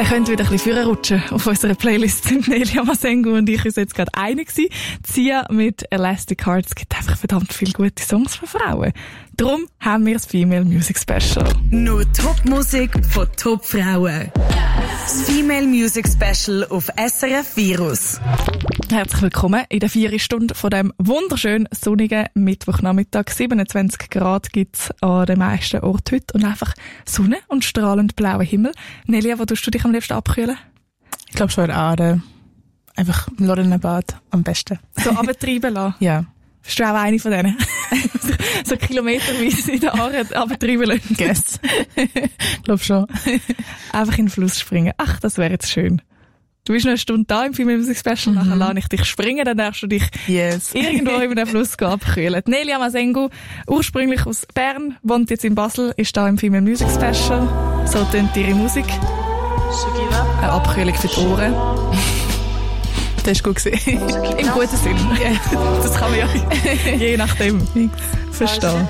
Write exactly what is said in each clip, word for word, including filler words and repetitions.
können wieder ein bisschen vorrutschen. Auf unserer Playlist sind Nelia Masengo und ich uns jetzt gerade einig gewesen. Zia mit Elastic Heart. Es gibt einfach verdammt viele gute Songs für Frauen. Darum haben wir das Female Music Special. Nur Top-Musik von Top-Frauen. Das Female Music Special auf S R F Virus. Herzlich willkommen in der vierten Stunde von dem wunderschönen, sonnigen Mittwochnachmittag. siebenundzwanzig Grad gibt's an den meisten Orten heute und einfach Sonne und strahlend blauer Himmel. Nelia, wo tust du dich am liebsten abkühlen? Ich glaube schon in Aare. Einfach im Lorennenbad am besten. So runtertreiben lassen? Ja. Bist du auch eine von denen? So kilometerweise in der Aare runtertreiben lassen? Guess. Ich glaube schon. Einfach in den Fluss springen. Ach, das wäre jetzt schön. Du bist noch eine Stunde da im Female Music Special, mhm. Nachher lasse ich dich springen, dann darfst du dich yes. irgendwo über den Fluss abkühlen. Nelia Masengo, ursprünglich aus Bern, wohnt jetzt in Basel, ist da im Female Music Special. So tönt ihre Musik. Eine Abkühlung für die Ohren. Das war gut gewesen. Im guten Sinn. Yeah. Das kann man ja je nachdem verstehen.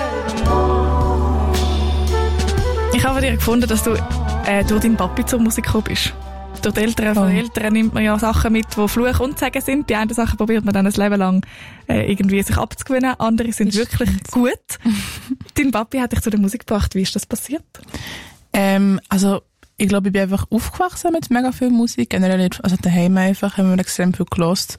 Ich habe dir gefunden, dass du äh, durch deinen Papi zur Musik gekommen bist. Durch die Eltern von oh. Eltern nimmt man ja Sachen mit, die Fluch und Segen sind. Die einen Sachen probiert man dann ein Leben lang äh, irgendwie sich abzugewöhnen. Andere sind das wirklich stimmt. Gut. Dein Papi hat dich zu der Musik gebracht. Wie ist das passiert? Ähm, also ich glaube, ich bin einfach aufgewachsen mit mega viel Musik. Generell, also daheim einfach, haben wir extrem viel gehört.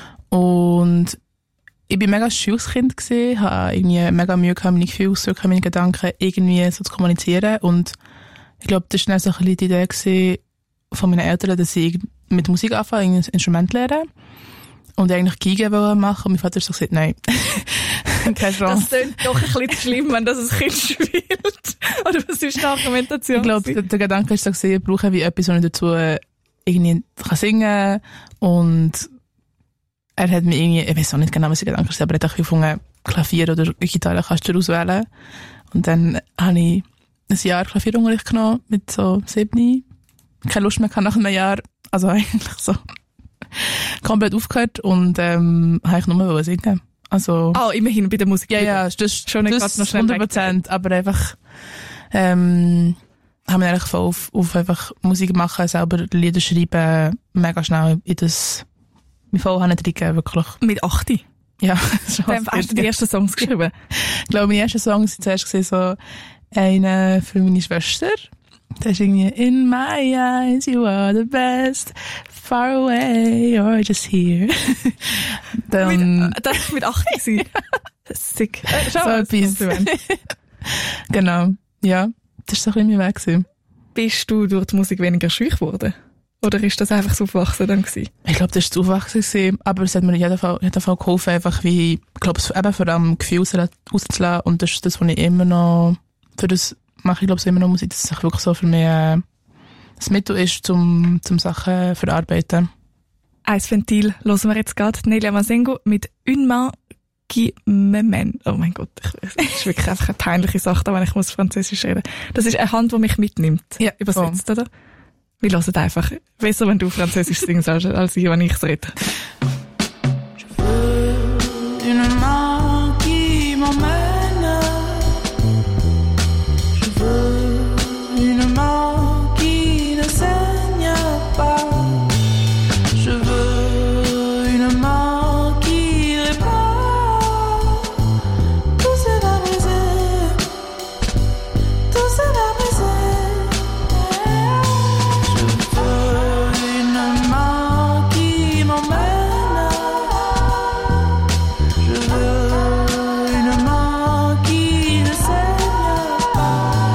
Und ich bin mega ein scheues Kind gewesen, habe irgendwie mega Mühe gehabt, meine Gefühle auszudrücken, meine Gedanken irgendwie so zu kommunizieren. Und ich glaube, das war dann so ein bisschen die Idee gewesen von meinen Eltern, dass ich mit Musik anfange, ein Instrument lernen. Und eigentlich Geige machen. Und mein Vater hat so gesagt, nein. Keine Chance. Das klingt doch ein bisschen schlimm, wenn das ein Kind spielt. Oder was ist die Argumentation? Ich glaube, der, der Gedanke ist so gesehen, ich brauche wie etwas, was ich dazu irgendwie kann singen. Und er hat mir irgendwie, ich weiß auch nicht genau, was der Gedanke ist, aber er hat auch gefunden, Klavier oder Gitarre kannst du auswählen. Und dann habe ich ein Jahr Klavierunterricht genommen, mit so sieben. Keine Lust mehr nach einem Jahr. Also eigentlich so komplett aufgehört und ähm, habe ich nur singen. Also, ah, oh, immerhin bei der Musik. Ja, ja, das ist schon nicht das noch schnell hundert Prozent, aber einfach ähm, haben wir eigentlich voll auf, auf einfach Musik machen, selber Lieder schreiben, mega schnell in das wir voll reingegeben, wirklich. Mit acht? Ja. Dann hast du die ersten Songs geschrieben? Ich glaube, meine ersten Songs waren zuerst so eine für meine Schwester. Das ist irgendwie In my eyes, you are the best. Far away, or just here. Dann, mit, das war mit acht. Sick. Äh, so etwas. Genau. Ja, das war so ein bisschen mein Weg gewesen. Bist du durch die Musik weniger schüch geworden? Oder ist das einfach das Aufwachsen dann gewesen? Ich glaube, das war das Aufwachsen gewesen. Aber es hat mir in jedem Fall, in jedem Fall geholfen, einfach wie, ich glaube, eben vor allem Gefühl rauszulassen. Und das ist das, was ich immer noch, für das mache ich glaube ich immer noch Musik, dass es wirklich so für mich äh, das Mittel ist, zum, zum Sachen verarbeiten. Ein Ventil hören wir jetzt gerade. Nelia Masengo mit «Une main qui me mène». Oh mein Gott, das ist wirklich einfach eine peinliche Sache, wenn ich muss Französisch reden. Das ist eine Hand, die mich mitnimmt. Ja, übersetzt, oh. Oder? Wir hören einfach. Besser, wenn du Französisch singst, als, als ich, wenn ich es rede. Je veux une main qui m'emmène. Une main qui ne saigne pas. Je veux une main qui répare. Tout ça va briser. Tout ça va briser. Je veux une main qui m'emmène. Je veux une main qui ne saigne pas.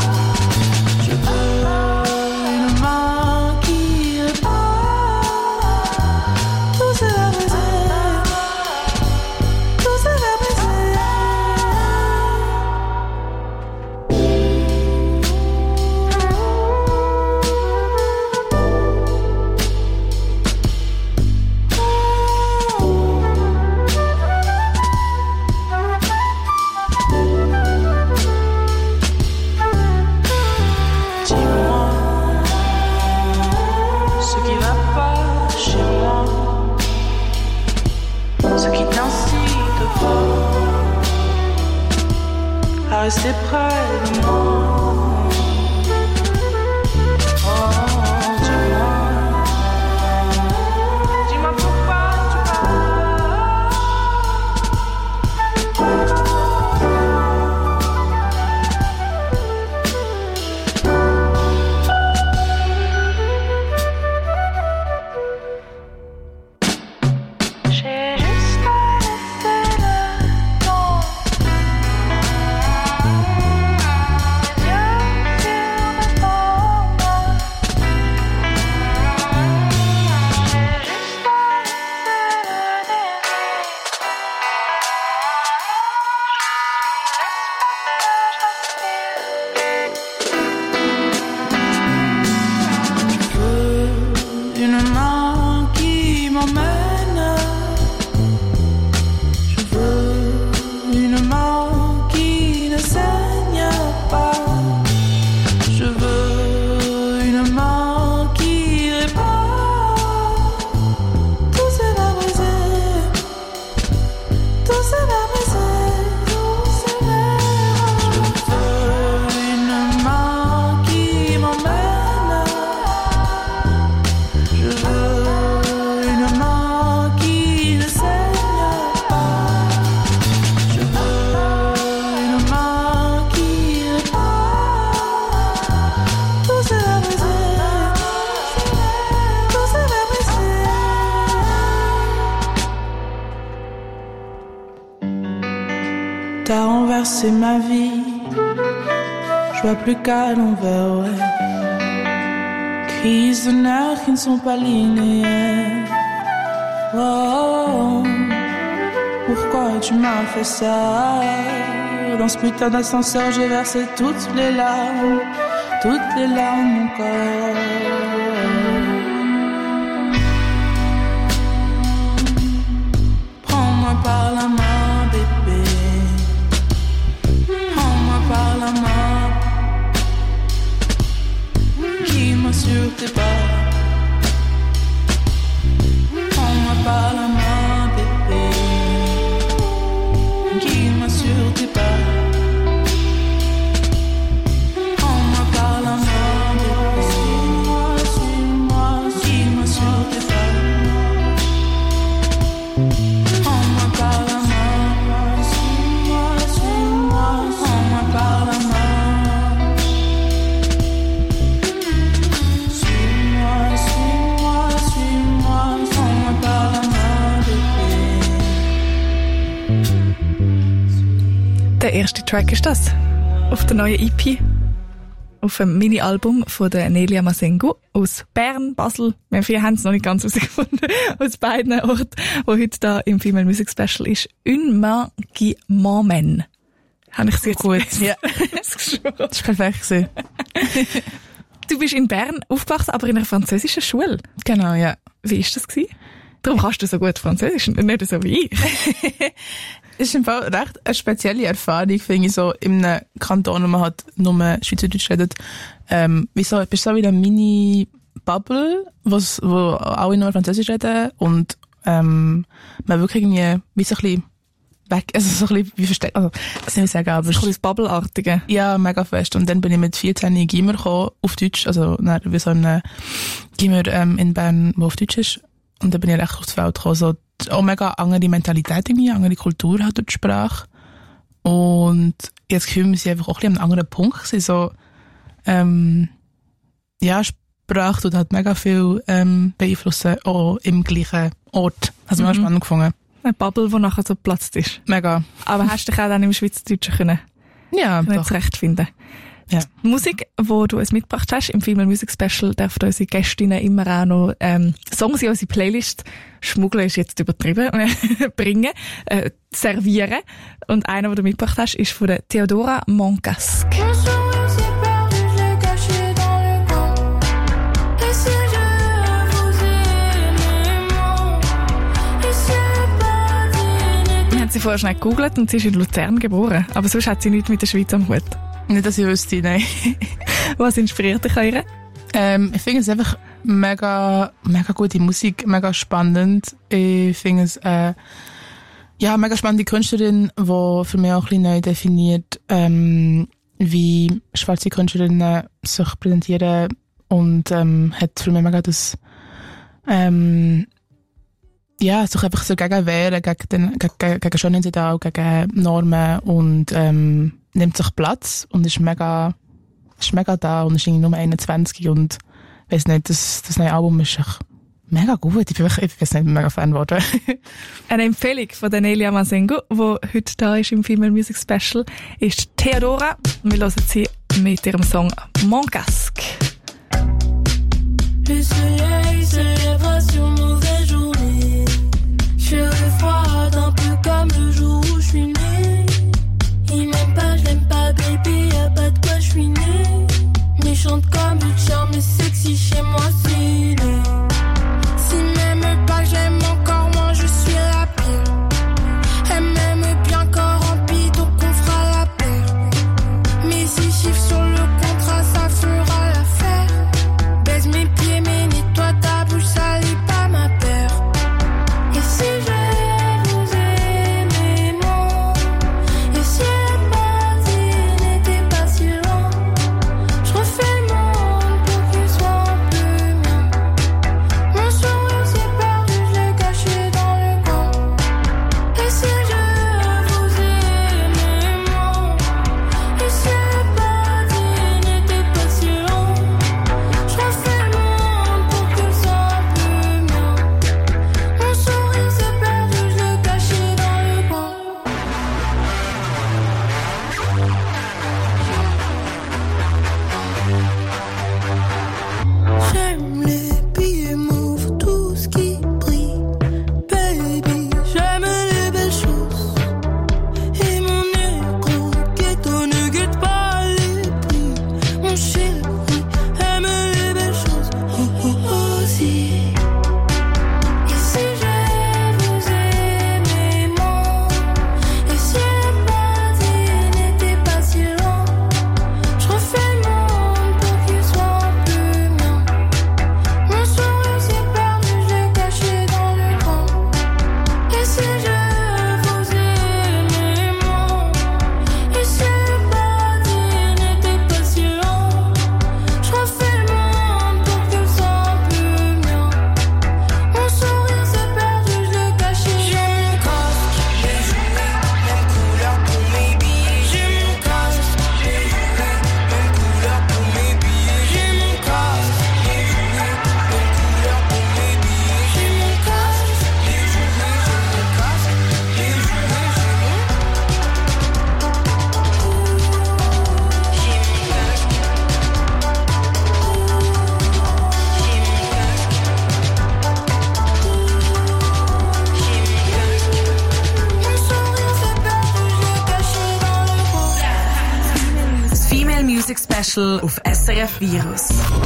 Rester près de moi. Oh, Dieu. Qu'a renversé ma vie, je vois plus qu'à l'envers, ouais. Crises de nerfs qui ne sont pas linéaires. Oh, pourquoi tu m'as fait ça? Dans ce putain d'ascenseur, j'ai versé toutes les larmes, toutes les larmes de mon corps. Prends-moi par la main, bébé. Prends-moi par la main. Guide-moi sur tes pas. Prends-moi par la main, bébé. Guide-moi sur tes pas. Prends-moi par la main, bébé. Suis-moi, suis-moi, guide-moi sur tes pas. Prends-moi par la main, suis-moi, suis-moi, prends-moi par la main. Suis-moi, suis-moi, suis-moi, prends-moi par la main, bébé. Der erste Track ist das. Auf der neuen E P. Auf dem Mini-Album von der Nelia Masengo aus Bern, Basel. Wir haben es noch nicht ganz herausgefunden. Aus beiden Orten, wo heute da im Female Music Special ist. Une main qui m'emmène. Habe ich sie jetzt Gut, ja. Das Das war perfekt gewesen. Du bist in Bern aufgewachsen, aber in einer französischen Schule. Genau, ja. Wie war das gewesen? Darum kannst du so gut Französisch, nicht so wie ich. Es ist im Fall recht eine spezielle Erfahrung, finde ich, so in einem Kanton, wo man halt nur Schweizerdeutsch redet. Ähm, wie so, bist so wie eine Mini-Bubble, wo's, wo alle nur Französisch reden und ähm, man wirklich irgendwie wie so ein bisschen weg, also so ein bisschen wie versteckt, also das soll ich sagen, aber Das ist ein bisschen Bubble-artige. ja, mega fest. Und dann bin ich mit vierzehn in Gimmer gekommen, auf Deutsch, also dann, wie so ein Gimmer ähm, in Bern, wo auf Deutsch ist. Und dann bin ich recht aufs Feld gekommen, so auch mega andere Mentalität irgendwie, andere Kultur hat durch die Sprache. Und ich habe das Gefühl, wir sind einfach auch ein bisschen an einem anderen Punkt gewesen, so, ähm, ja, Sprache tut halt mega viel, ähm, beeinflussen, auch im gleichen Ort. Also mega Mhm. spannend gefunden. Eine Bubble, die nachher so geplatzt ist. Mega. Aber hast du dich auch dann im Schweizerdeutschen können, Ja, können doch. zurechtfinden? Ja. Die Musik, die du uns mitgebracht hast, im Female Music Special, dürfen unsere Gästinnen immer auch noch ähm, Songs in unsere Playlist, schmuggeln ist jetzt übertrieben, bringen, äh, servieren. Und einer, den du mitgebracht hast, ist von der Theodora Moncasque. Mon sourire s'est perdu, je l'ai caché dans le coin. Et si je vous aimais moins? Et si le paradis Wir haben sie vorher schnell gegoogelt und sie ist in Luzern geboren. Aber sonst hat sie nichts mit der Schweiz am Hut. Nicht, dass ich wüsste, nein. Was inspiriert dich an ihr? Ähm, ich finde es einfach mega, mega gute Musik, mega spannend. Ich finde es, äh, ja, mega spannende Künstlerin, die für mich auch ein bisschen neu definiert, ähm, wie schwarze Künstlerinnen sich präsentieren und, ähm, hat für mich mega das, ähm, ja, sich einfach so gegen wehren, gegen, den, gegen, gegen Schönheitsideal, gegen Normen und, ähm, nimmt sich Platz und ist mega, ist mega da und ist irgendwie nur einundzwanzig und weiss nicht, das, das neue Album ist echt mega gut. Ich bin wirklich, ich weiß nicht, mega Fan geworden. Eine Empfehlung von der Nelia Masengo, die heute da ist im Female Music Special, ist Theodora. Wir hören sie mit ihrem Song Moncasque. Le soleil se lèvera sur mauvaise journée. Je froide un peu comme le jour où je suis née. Il m'aime pas, je l'aime pas, bébé, y'a pas de quoi je suis née. Méchante comme une charme, mais sexy chez moi, c'est né. S'il m'aime pas, je l'aime encore moins, je suis la pire. Elle m'aime bien corrompie, donc on fera la paire. Mes six chiffres sur le contrat, ça fera l'affaire. Baise mes pieds, mais nettoie ta bouche, salis pas ma paix. Music Special auf S R F Virus.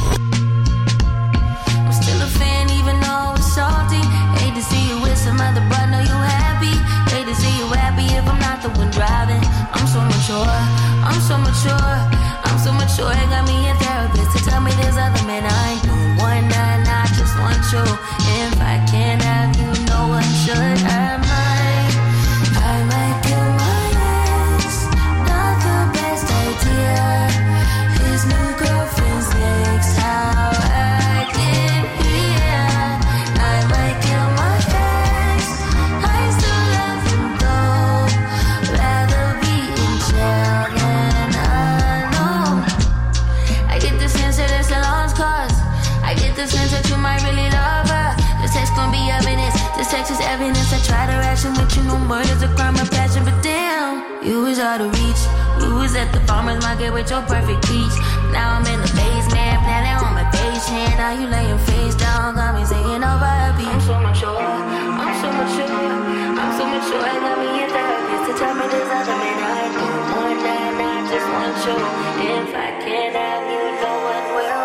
I'm still a fan even though it's salty. Hate to see you with some other but know you happy. Hate to see you happy if I'm not the one driving. I'm so mature, I'm so mature, I'm so mature. It got me a therapist to tell me there's other men I ain't doing one night. I just want you. If I can't have you, no one should. I might, I might kill my ex. Not the best idea. His new girlfriend's next. How I get here. I might kill my ex. I still love him though. Rather be in jail than alone. I get the sense that it's a lost cause. I get the sense that you might really love her. This text gon' be evidence. This text is evidence. I try to ration with you. No murder's a crime of passion, but damn, you was out of reach. You was at the farmer's market with your perfect peach. Now I'm in the basement, planning on my patient. Now you laying face down, got me singing over a beat. I'm so mature, I'm so mature, I'm so mature. I got me a therapist to tell me there's other men I do more than I just want you. If I can't have you, no one will.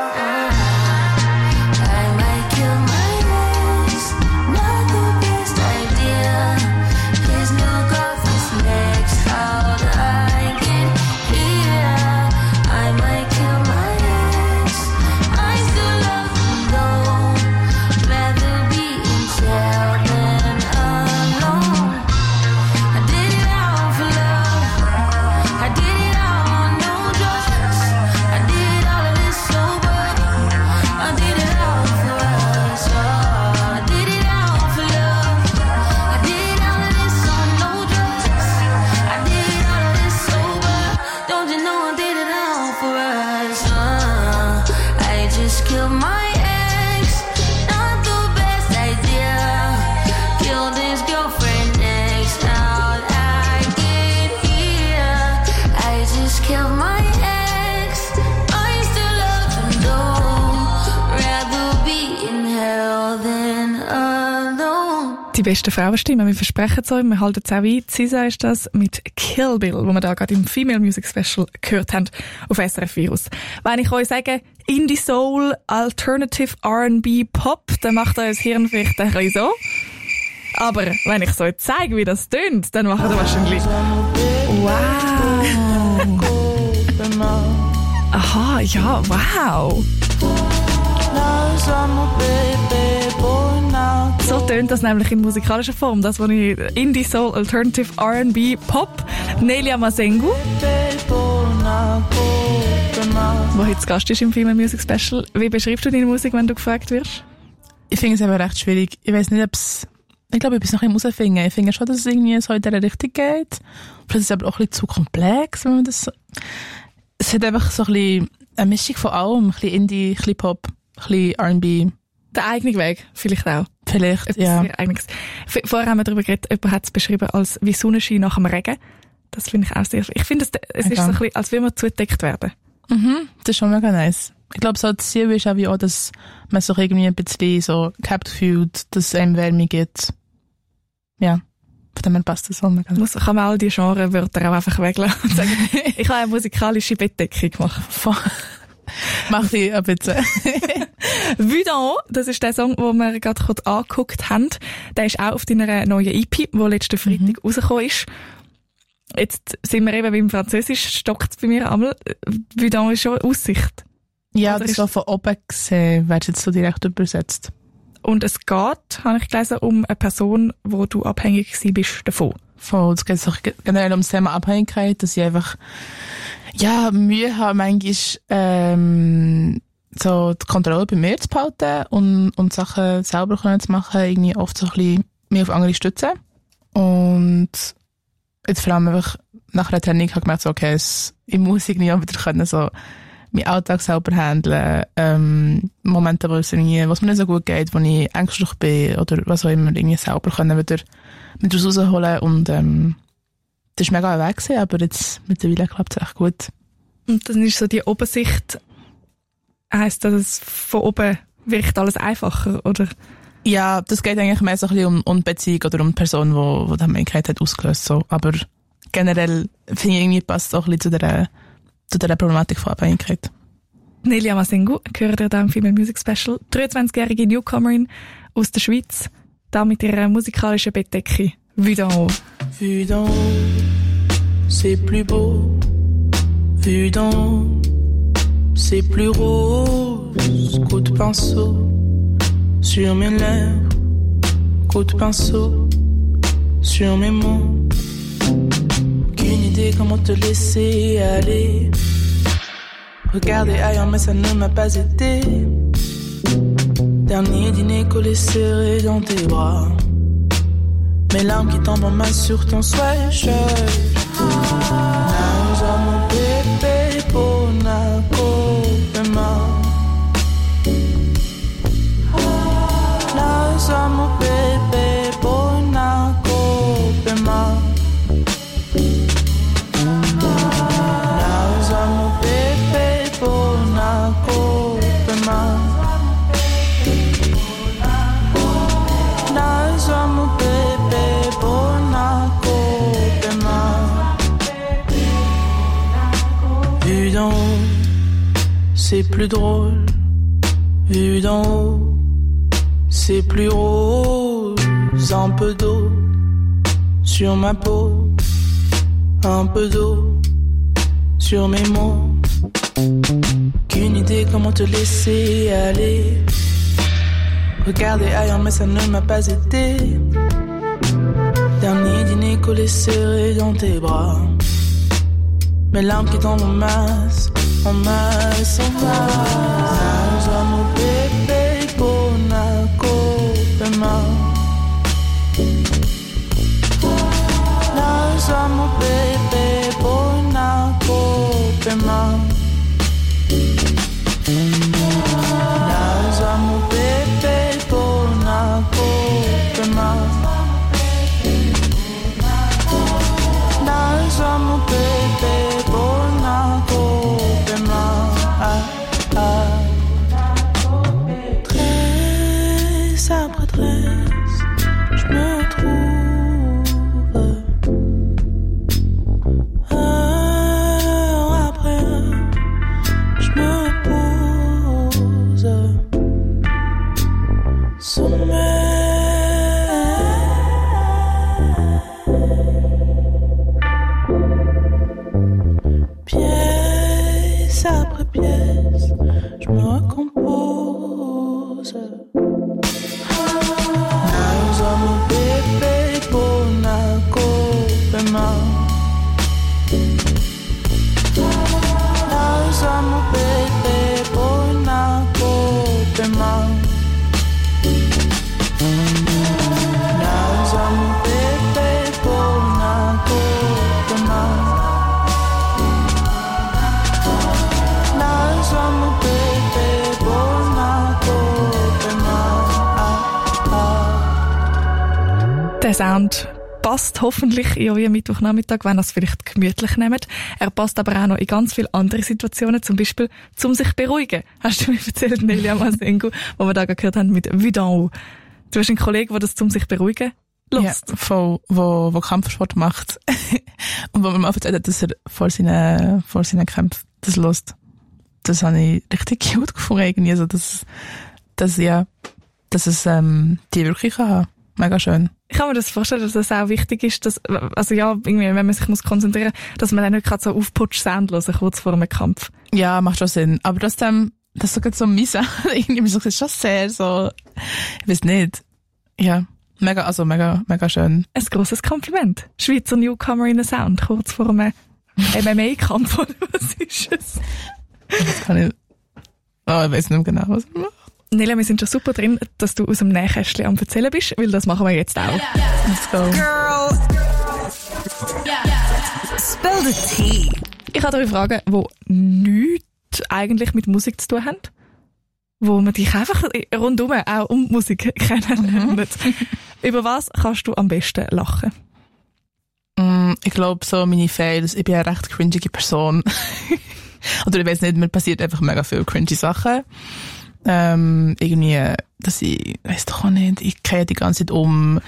I might kill my ex, not the best idea. His new girlfriend's next. How'd I get here? I might kill my ex. I still love him though. Rather be in jail than alone. I did it all for love. I did it all on no drugs. I did all of this sober. I did it all for us. Oh, I did it all for love. I did all of this on no drugs. I did all of this sober. Don't you know I did it all for us? Uh, I just killed my ex. Not the best idea. Killed his girlfriend next. How'd I get here? I just killed my ex. I still love him though. Rather be in hell than alone. Die besten Frauenstimmen, wir versprechen es euch, wir halten es auch ein. Sisa ist das mit Kill Bill, wo wir da gerade im Female Music Special gehört haben auf S R F Virus. Wenn ich euch sage, Indie Soul, Alternative R and B Pop, dann macht euer Hirn vielleicht ein bisschen so. Aber wenn ich es euch zeige, wie das tönt, dann macht ihr wahrscheinlich wow. Aha, ja, wow. So tönt das nämlich in musikalischer Form. Das, was ich Indie Soul, Alternative R and B Pop, Nelia Mazengo, wo heute zu Gast ist im Female Music Special. Wie beschreibst du deine Musik, wenn du gefragt wirst? Ich finde es aber recht schwierig. Ich weiss nicht, ob es... Ich glaube, ich bin noch ein bisschen herausfinden. Ich finde schon, dass es irgendwie so in dieser Richtung geht. Vielleicht ist es aber auch ein bisschen zu komplex, wenn man das so... Es hat einfach so ein bisschen eine Mischung von allem. Ein bisschen Indie, ein bisschen Pop, ein bisschen R and B. Der eigene Weg, vielleicht auch. Vielleicht, Etwas ja. sehr Eigenes. Vorher haben wir darüber geredet, jemand hat es beschrieben als wie Sonnenschein nach dem Regen. Das finde ich auch sehr... Ich finde, es, es Okay. ist so ein bisschen, als würde man zugedeckt werden. Mhm, das ist schon mega nice. Ich glaube, so das Ziel ist auch wie auch, dass man sich irgendwie ein bisschen so gehabt fühlt, dass es einem Wärme gibt. Ja, von dem her passt das auch mega. Muss, kann man all die Genrewörter auch einfach weglassen und sagen, ich habe eine musikalische Bettdeckung gemacht. Mach ich ein bisschen. Vue d'en haut, das ist der Song, den wir gerade kurz angeguckt haben. Der ist auch auf deiner neuen E P, die letzten Freitag mhm. rausgekommen ist. Jetzt sind wir eben beim Französisch, stockt es bei mir einmal. Vue d'en haut ist schon Aussicht. Ja, Oder das ist so von oben gesehen, wird jetzt so direkt übersetzt. Und es geht, habe ich gelesen, um eine Person, wo du abhängig gewesen bist davon. Voll, es geht auch generell um das Thema Abhängigkeit, dass ich einfach, ja, Mühe habe, manchmal, ähm, so die Kontrolle bei mir zu behalten und, und Sachen selber können zu machen, irgendwie oft so ein bisschen mehr auf andere stützen. Und jetzt vor allem einfach nach einer Training habe ich gemerkt, so, okay, es, ich muss irgendwie auch wieder können, so, meinen Alltag selber handeln, ähm, Momente, wo es irgendwie, was mir nicht so gut geht, wo ich ängstlich bin oder was auch immer, irgendwie selber können wieder mit rausholen und, ähm, das war mega ein Weg gewesen, aber jetzt mittlerweile klappt es echt gut. Und dann ist so die Obersicht, heisst das, dass von oben wirkt alles einfacher, oder? Ja, das geht eigentlich mehr so ein bisschen um, um die Beziehung oder um die Person, die, die die Abhängigkeit hat ausgelöst, so. Aber generell finde ich irgendwie passt auch ein bisschen zu der zu dieser Problematik von Abhängigkeit. Nelia Masengo, gehört ihr da im Female Music Special. dreiundzwanzigjährige Newcomerin aus der Schweiz, da mit ihrer musikalischen Bettdecke. Vue d'en haut. Vue d'en haut, c'est plus beau. Vue d'en haut, c'est plus rose. Coup de pinceau sur mes lèvres. Coup de pinceau sur mes mots. Qu'une idée comment te laisser aller. Regarder ailleurs mais ça ne m'a pas aidé. Dernier dîner collé serré dans tes bras. Mes larmes qui tombent en main sur ton sweatshirt. Nauza mon bébé Monaco Pema. Nauza mon bébé Monaco Pema. Nauza mon bébé Monaco Pema. Nauza mon bébé Monaco Pema. Vue d'en haut, c'est plus drôle. Vue d'en haut, c'est plus rose. Un peu d'eau sur ma peau. Un peu d'eau sur mes mots. Qu'une idée comment te laisser aller. Regarder ailleurs mais ça ne m'a pas aidé. Dernier dîner collé serré dans tes bras. Mes larmes qui tombent en masse, en masse, en masse. Nauza mon bébé Monaco Pema. Nauza mon bébé Monaco Pema. Nauza mon bébé Monaco Pema. Nauza mon bébé Monaco Pema. Ah, ah. Tresse après tresse, je me trouve. Heure après heure, je me pose. Sommeil. Pièce après pièce, je me recompose. Nauza mon bébé Monaco Pema. Nauza mon bébé Monaco Pema. Nauza mon bébé Monaco Pema. Nauza mon bébé Monaco Pema. Ah, ah. Der Sound passt hoffentlich in euren Mittwochnachmittag, wenn ihr es vielleicht gemütlich nehmt. Er passt aber auch noch in ganz viele andere Situationen, zum Beispiel zum sich beruhigen. Hast du mir erzählt, Nelia Masengo, wo wir da gehört haben mit Vue d'en haut. Du hast einen Kollegen, der das zum sich beruhigen lässt. Ja, voll, wo, wo Kampfsport macht. Und wo mir mal erzählt hat, dass er vor seinen, vor seinen Kämpfen das lässt. Das habe ich richtig cute gefunden, irgendwie. Also, dass, dass, ja, dass es, ähm, die wirklich kann haben. Mega schön. Ich kann mir das vorstellen, dass es auch wichtig ist, dass, also ja, irgendwie, wenn man sich muss konzentrieren muss, dass man dann nicht gerade so aufputsch-Sound hören, kurz vor einem Kampf. Ja, macht schon Sinn. Aber trotzdem, das ist so mies. Irgendwie so, das ist schon sehr so, ich weiß nicht. Ja, mega, also mega, mega schön. Ein grosses Kompliment. Schweizer Newcomer in Sound, kurz vor einem M M A-Kampf, oder was ist es? Das kann ich, oh, ich weiß nicht mehr genau, was ich mache. Nelia, wir sind schon super drin, dass du aus dem Nähkästchen am Erzählen bist, weil das machen wir jetzt auch. Let's go. Girl. Spill the tea. Ich habe drei Fragen, die nichts eigentlich mit Musik zu tun haben. Wo man dich einfach rundum auch um Musik kennenlernt. Mhm. Über was kannst du am besten lachen? Mm, ich glaube, so meine Fails, ich bin eine recht cringige Person. Oder ich weiss nicht, mir passiert einfach mega viele cringy Sachen. Ähm, irgendwie, dass ich, weiss doch auch nicht, ich kehre die ganze Zeit um.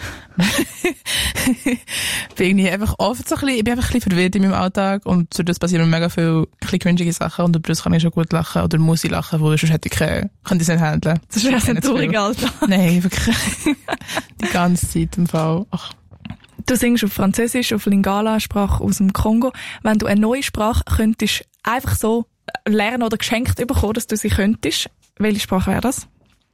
bin irgendwie einfach oft so ein bisschen, ich bin einfach ein bisschen verwirrt in meinem Alltag und durch das passieren mega viele ein cringige Sachen und über das kann ich schon gut lachen oder muss ich lachen, wo sonst hätte ich keine, kann ich es nicht handeln. Das ist ein trauriger Alltag. Nein, wirklich. Die ganze Zeit im Fall. Ach. Du singst auf Französisch, auf Lingala, Sprache aus dem Kongo. Wenn du eine neue Sprache könntest einfach so lernen oder geschenkt bekommen, dass du sie könntest, welche Sprache wäre das?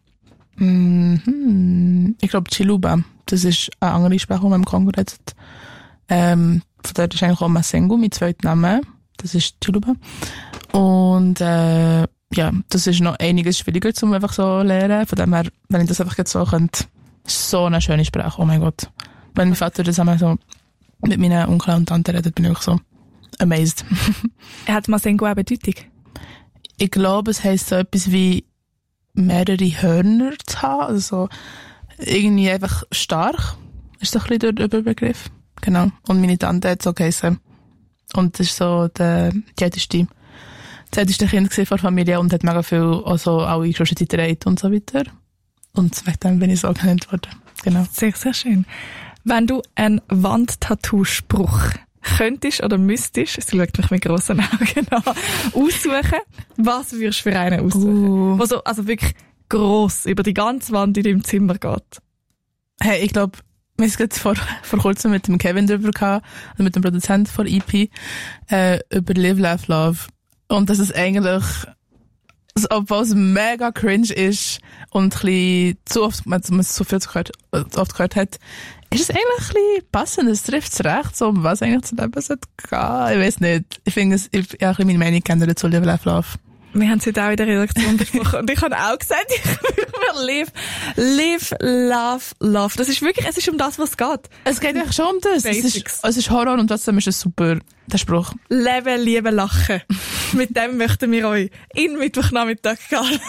Mm-hmm. Ich glaube Chiluba. Das ist eine andere Sprache, die man im Kongo redet. Ähm, von dort ist eigentlich auch Masengo, mein zweiter Name. Das ist Chiluba. Und äh, ja, das ist noch einiges schwieriger zum einfach so lernen. Von dem her, wenn ich das einfach jetzt so könnte, so eine schöne Sprache. Oh mein Gott. Wenn mein Vater das einmal so mit meinen Onkel und Tanten redet, bin ich auch so amazed. Hat Masengo eine Bedeutung? Ich glaube, es heisst so etwas wie mehrere Hörner zu haben. Also so irgendwie einfach stark. Ist so ein bisschen der Überbegriff. Genau. Und meine Tante hat so geheissen. Und das ist so der, die älteste, das älteste Kind von der Familie und hat mega viel, also alle große Zeit geredet und so weiter. Und wegen dem bin ich so genannt worden. Genau. Sehr, sehr schön. Wenn du einen Wandtattoo-Spruch könntest oder müsstest, sie schaut mich mit grossen Augen an, aussuchen, was würdest du für einen aussuchen? Uh. Was so, also wirklich gross über die ganze Wand in deinem Zimmer geht. Hey, ich glaube, wir haben es gerade vor, vor kurzem mit dem Kevin drüber gehabt, also mit dem Produzenten von E P, äh, über Live, Laugh, Love. Und das ist eigentlich, also, obwohl es mega cringe ist und ein bisschen zu oft, man es so viel zu, gehört, zu oft gehört hat, ist es eigentlich ein bisschen passend. Es trifft es recht, so, um was eigentlich zu Leben sollte gehen. Ich weiss nicht. Ich finde es, ich habe ein bisschen meine Meinung geändert zu Live, Laugh, Love. Wir haben es heute auch in der Redaktion besprochen und ich habe auch gesagt, ich würde live, live, love, love. Das ist wirklich, es ist um das, was es geht. Es geht eigentlich schon um das. Es ist, es ist Horror und trotzdem ist es super, der Spruch. Leben, lieben, lachen. Mit dem möchten wir euch in Mittwochnachmittag gehen.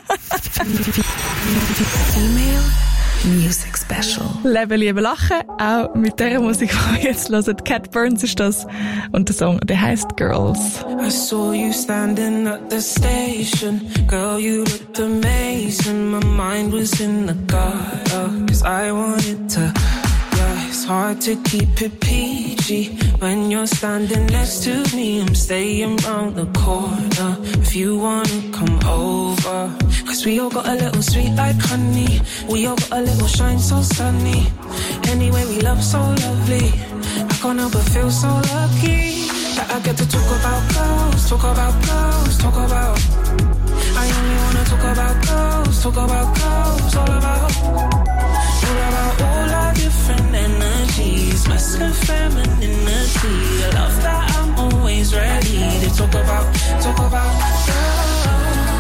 Female Music Special. Leben, lieben, lachen. Auch mit dieser Musik, die wir jetzt hören. Cat Burns ist das. Und der Song, der heisst Girls. I saw you standing at the station. Girl, you looked amazing. My mind was in the gutter. Cause I wanted to. Yeah, it's hard to keep it P G. When you're standing next to me, I'm staying round the corner. If you wanna come over. Cause we all got a little sweet like honey. We all got a little shine so sunny. Anyway, we love so lovely. I can't help but feel so lucky that I get to talk about girls, talk about girls, talk about. I only wanna talk about girls, talk about girls, all about, all about all our different energies, masculine, femininity. I love that I'm always ready to talk about, talk about girls,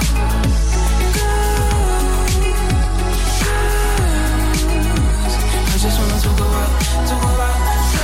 girls, girls. I just wanna talk about, talk about.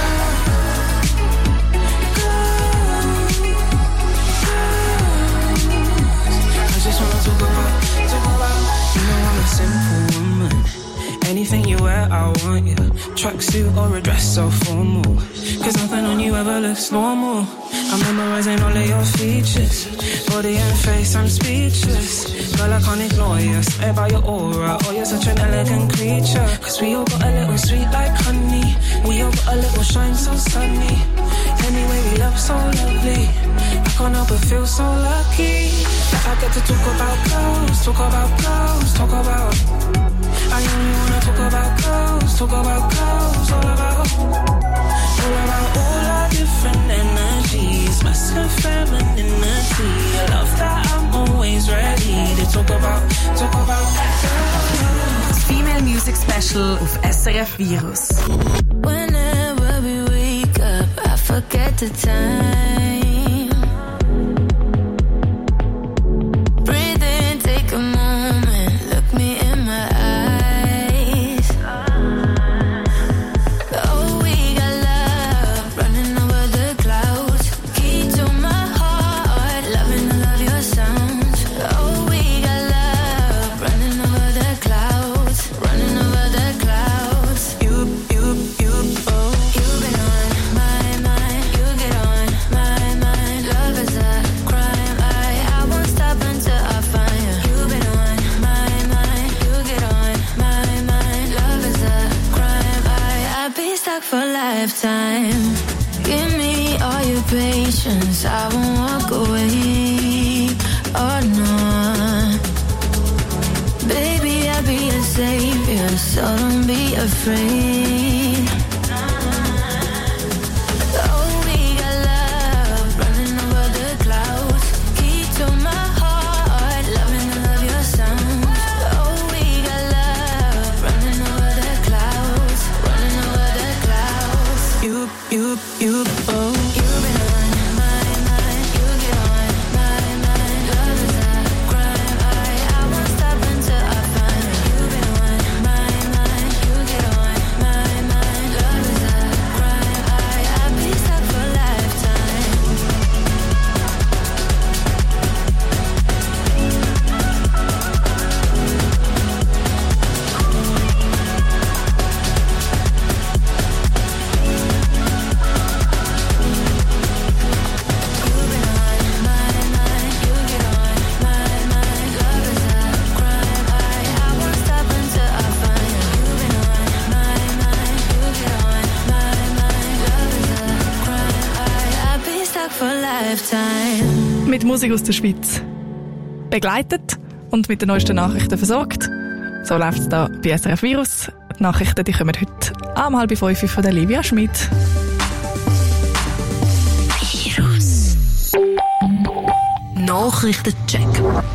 Talk about, talk about, you know I'm a simple woman. Anything you wear, I want you. Tracksuit or a dress so formal. Cause nothing on you ever looks normal. I'm memorizing all of your features. Body and face, I'm speechless. Girl, I can't ignore you. Swear by your aura. Oh, you're such an elegant creature. Cause we all got a little sweet like honey. We all got a little shine so sunny. Anyway, we love so lovely. I can't help but feel so lucky that I get to talk about girls, talk about girls, talk about. I only wanna talk about girls, talk about girls, all about, all about all our different energies, masculine, femininity. I love that I'm always ready to talk about, talk about girls. Female Music Special auf S R F Virus. Whenever we wake up, I forget the time. Breathe in, take a moment, look me in my eyes. Oh, we got love running over the clouds. Key to my heart, loving to love your sounds. Oh, we got love running over the clouds, running over the clouds. You, you, you, oh, you get on my mind, you get on my time. Give me all your patience, I won't walk away. Oh no, baby, I'll be a savior, so don't be afraid. Oh, we got love running over the clouds. Key to my heart, loving to love your sound. Oh, we got love running over the clouds, running over the clouds. You, you, you, oh. You've been on my mind, you get on my mind. Love is a crime, I, I won't stop until I find it. You've been on my mind, you get on my mind. Love is a crime, I, I'll be stuck for lifetime. Mit Musik aus der Schweiz begleitet und mit den neuesten Nachrichten versorgt. So läuft es da bei S R F Virus. Die Nachrichten die kommen heute am halb fünf von der Livia Schmid. Virus Nachrichtencheck.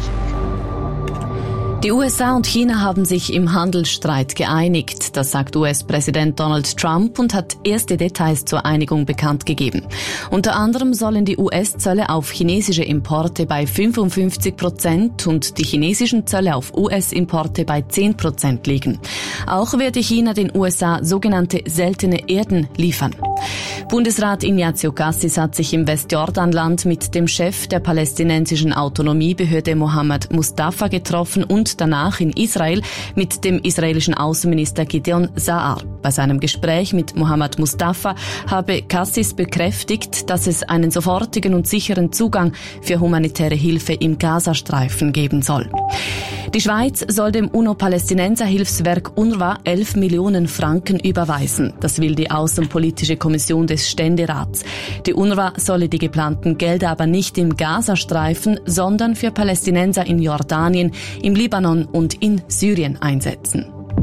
Die U S A und China haben sich im Handelsstreit geeinigt. Das sagt U S-Präsident Donald Trump und hat erste Details zur Einigung bekannt gegeben. Unter anderem sollen die U S-Zölle auf chinesische Importe bei fünfundfünfzig Prozent und die chinesischen Zölle auf U S-Importe bei zehn Prozent liegen. Auch werde China den U S A sogenannte seltene Erden liefern. Bundesrat Ignazio Cassis hat sich im Westjordanland mit dem Chef der palästinensischen Autonomiebehörde Mohammed Mustafa getroffen und danach in Israel mit dem israelischen Außenminister Gideon Saar. Bei seinem Gespräch mit Mohammed Mustafa habe Cassis bekräftigt, dass es einen sofortigen und sicheren Zugang für humanitäre Hilfe im Gazastreifen geben soll. Die Schweiz soll dem UNO-Palästinenser-Hilfswerk UNRWA elf Millionen Franken überweisen. Das will die Außenpolitische Kommission des Ständerats. Die UNRWA solle die geplanten Gelder aber nicht im Gazastreifen, sondern für Palästinenser in Jordanien, im Libanon und in Syrien einsetzen.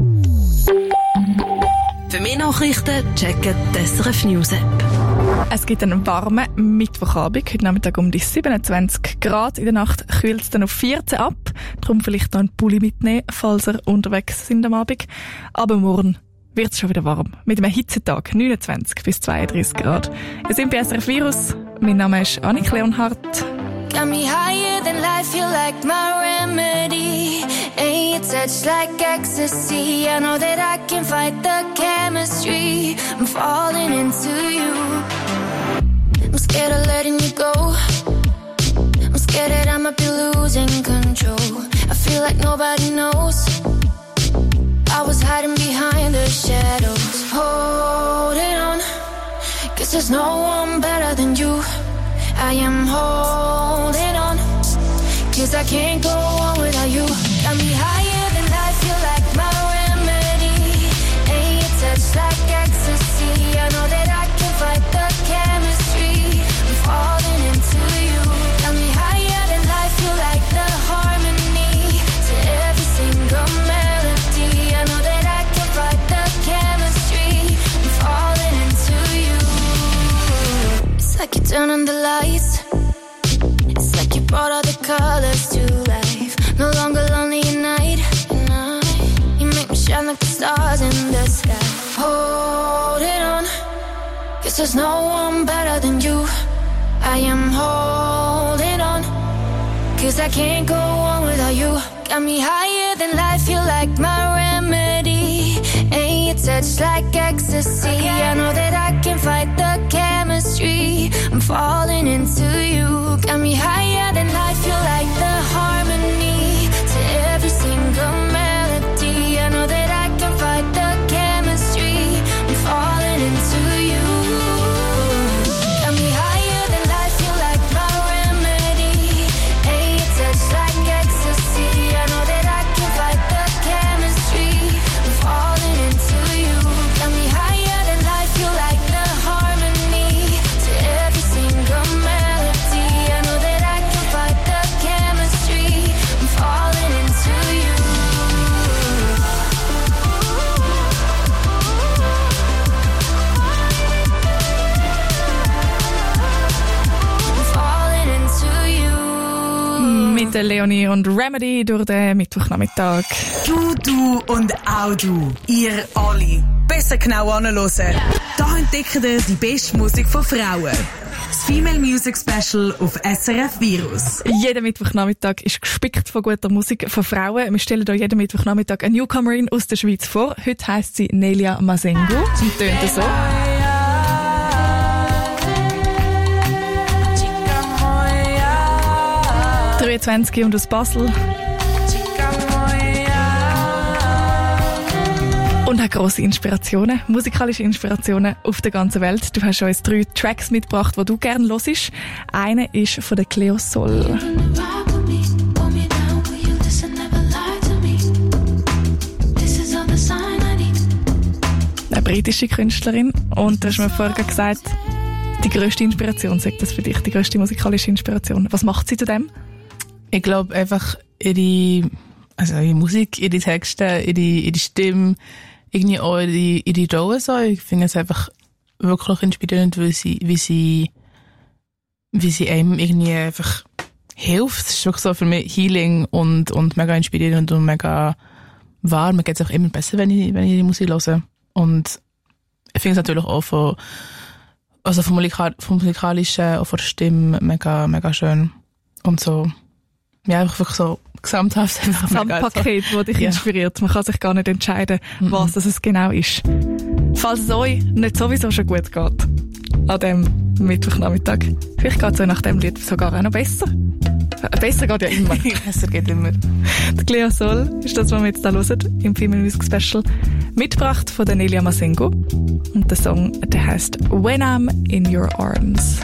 Für mehr Nachrichten checken die S R F News App. Es gibt einen warmen Mittwochabend. Heute Nachmittag um die siebenundzwanzig Grad. In der Nacht kühlt es dann auf vierzehn ab. Darum vielleicht noch einen Pulli mitnehmen, falls ihr unterwegs sind am Abend. Aber morgen wird es schon wieder warm. Mit einem Hitzetag neunundzwanzig bis zweiunddreißig Grad. Wir sind bei S R F Virus. Mein Name ist Annik Leonhardt. Got me higher than life, feel like my remedy. Ain't your touch like ecstasy. I know that I can fight the chemistry. I'm falling into you. I'm scared of letting you go. I'm scared that I might be losing control. I feel like nobody knows. I was hiding behind the shadows. Holding on, 'cause there's no one better than you. I am holding on, 'cause I can't go on without you. Got me higher than life, feel like my remedy. Ain't your touch like ecstasy. I know that I can fight the chemistry. I'm falling into you. Got me higher than life, feel like the harmony to every single melody. I know that I can fight the chemistry. I'm falling into you. It's like you turn on the lights. It's like you brought all the colors to life. No longer lonely at night. At night. You make me shine like the stars in the sky. Holding on, 'cause there's no one better than you. I am holding on, 'cause I can't go on without you. Got me higher than life, feel like my remedy. Ain't your touch like ecstasy. I know that I can fight the chemistry. I'm falling into you. Got me higher than life, feel like the harmony to every single melody. I know that I can fight the chemistry. I'm falling into you. Got me higher than life, feel like my remedy. Ain't your touch like ecstasy. I know that I can fight the chemistry. I'm falling into you. Got me higher than life, feel like the harmony Der Leonie und Remedy durch den Mittwochnachmittag. Du, du und auch du. Ihr alle. Besser genau anhören. Da entdecken ihr die beste Musik von Frauen. Das Female Music Special auf S R F Virus. Jeder Mittwochnachmittag ist gespickt von guter Musik von Frauen. Wir stellen euch jeden Mittwochnachmittag eine Newcomerin aus der Schweiz vor. Heute heisst sie Nelia Mazengo. Sie tönt so. dreiundzwanzig und aus Basel. Und hat grosse Inspirationen, musikalische Inspirationen auf der ganzen Welt. Du hast uns drei Tracks mitgebracht, die du gerne hörst. Einer ist von der Cleo Sol. Eine britische Künstlerin. Und du hast mir vorher gesagt, die grösste Inspiration, sagt das für dich, die grösste musikalische Inspiration. Was macht sie zu dem? Ich glaube einfach ihre, also ihre Musik, ihre Texte, ihre, ihre Stimme, irgendwie auch ihre, ihre Rolle so. Ich finde es einfach wirklich inspirierend, weil sie, wie sie, wie sie einem irgendwie einfach hilft. Es ist wirklich so für mich Healing und, und mega inspirierend und mega wahr. Mir geht es auch immer besser, wenn ich, wenn ich die Musik höre. Und ich finde es natürlich auch von, also vom, Musikal, vom Musikalischen, auch von der Stimme mega, mega schön. Und so, ja, einfach wirklich so gesamthaft. Das Gesamtpaket, das dich ja. inspiriert. Man kann sich gar nicht entscheiden, mm-hmm. was das es genau ist. Falls es euch nicht sowieso schon gut geht, an dem Mittwochnachmittag, vielleicht geht es euch nach dem Lied sogar auch noch besser. Besser geht ja immer. Besser geht immer. Der Cleo Sol ist das, was wir jetzt hier hören, im Female Music Special. Mitgebracht von der Nelia Mazengo. Und der Song, der heisst When I'm in Your Arms.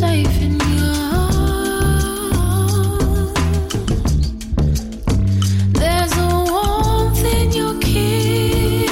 safe in your arms. There's a warmth in your kiss.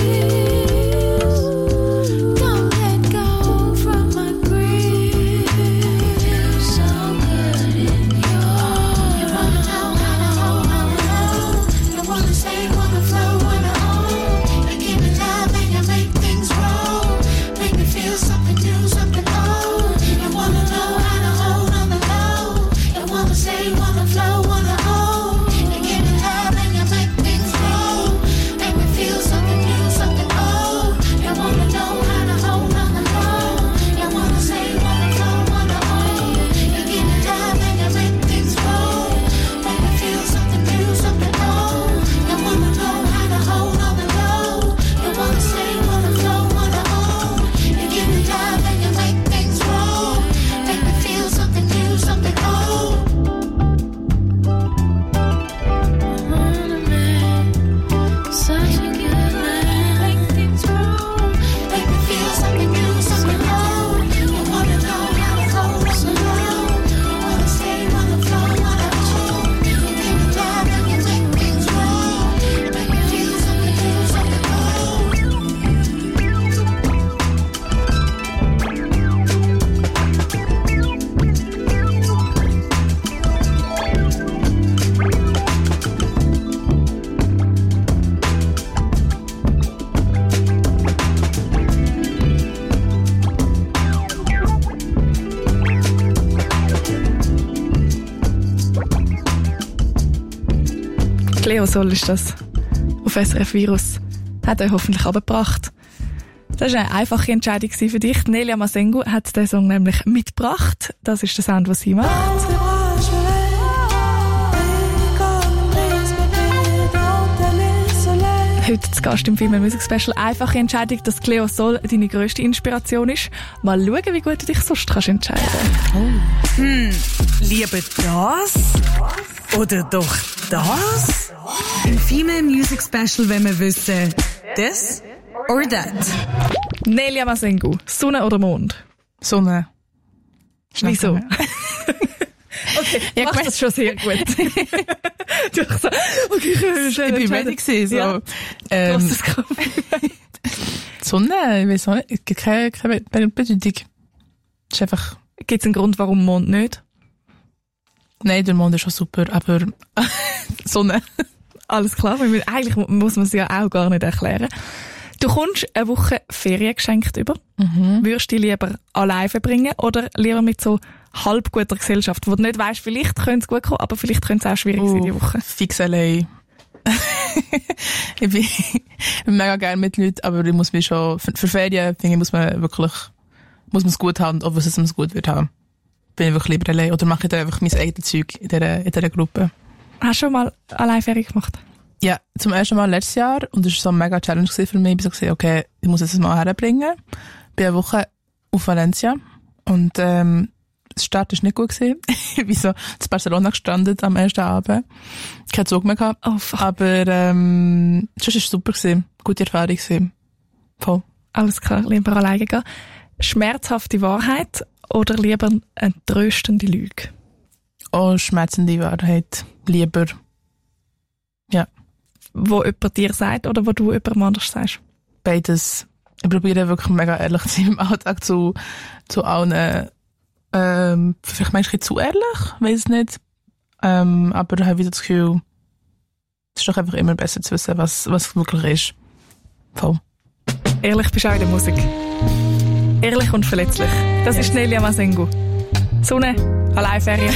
Don't let go from my grip. Feels so good in your arms. You wanna know how to hold, how to hold. You wanna stay, wanna flow, wanna own. You give me love and you make things roll. Make me feel something new, something old. You wanna know how to hold on the low. You wanna stay, wanna flow, wanna own. You give me love and you make things roll. Make me feel something new, something old. You wanna know how to hold on the low. You wanna stay, wanna flow, wanna own. You give me love and you make things roll. Make me feel something new, something old. You wanna know how to hold on the low. You wanna stay, wanna flow, wanna own. You give me love and you make things roll. Make me feel something new, something old. I want a man, such a good man. Make things roll. Make me feel something new, something old. You wanna know how to hold on the low. You wanna stay, wanna flow, wanna own. You give me love and you make things roll. Make me feel something new, something old. Cleo Sol ist das. Auf S R F Virus. Hat euch hoffentlich abgebracht. Das war eine einfache Entscheidung für dich. Nelia Masengo hat den Song nämlich mitgebracht. Das ist der Sound, den sie macht. Heute zu Gast im Female Music Special. Einfache Entscheidung, dass Cleo Sol deine grösste Inspiration ist. Mal schauen, wie gut du dich sonst kannst entscheiden. Oh. Hm, lieber das oder doch das? Im Female Music Special wollen wir wissen, das oder das? Nelia Masengo, Sonne oder Mond? Sonne. Wieso? Okay, ja, machst das schon sehr gut. Du hast so, okay, ich bin ich ready gewesen, so. Ja. Ähm, Die Sonne, ich weiß auch nicht, keine, keine Bedeutung. Das ist einfach... Gibt es einen Grund, warum Mond nicht? Nein, der Mond ist schon super, aber Sonne. Alles klar, weil eigentlich muss man es ja auch gar nicht erklären. Du kommst eine Woche Ferien geschenkt über. Mhm. Würdest du die lieber allein verbringen oder lieber mit so halb guter Gesellschaft, wo du nicht weisst, vielleicht könnte es gut kommen, aber vielleicht könnte es auch schwierig uh, sein, die Woche. Fix allein. ich bin, ich bin mega gerne mit Leuten, aber ich muss mich schon, für, für Ferien, finde ich, muss man wirklich, muss man es gut haben, ob es es gut wird haben. Bin ich wirklich lieber allein oder mache ich dann einfach mein eigenes Zeug in dieser, in dieser Gruppe. Hast du schon mal allein Ferien gemacht? Ja, zum ersten Mal letztes Jahr und das war so eine mega Challenge für mich. Ich habe gesagt, okay, ich muss es mal herbringen. Ich bin eine Woche auf Valencia und ähm, der Start war nicht gut gewesen. Ich bin so in Barcelona gestrandet am ersten Abend. Keinen Zug mehr gehabt. Oh, fuck. Aber ähm, das war super gewesen. Gute Erfahrung gewesen. Voll. Alles klar, lieber alleine gehen. Schmerzhafte Wahrheit oder lieber eine tröstende Lüge? Oh, schmerzende Wahrheit. Lieber. Ja. Wo jemand dir sagt oder wo du jemandem anders sagst? Beides. Ich probiere wirklich mega ehrlich zu sein im Alltag zu, zu allen. Ähm, vielleicht manchmal zu ehrlich, weiss nicht. Ähm, aber ich habe wieder das Gefühl, es ist doch einfach immer besser zu wissen, was, was wirklich ist. Voll. Ehrlich bist du auch in der Musik. Ehrlich und verletzlich. Das ist Nelia Masengo. Sonne, Alleinferien.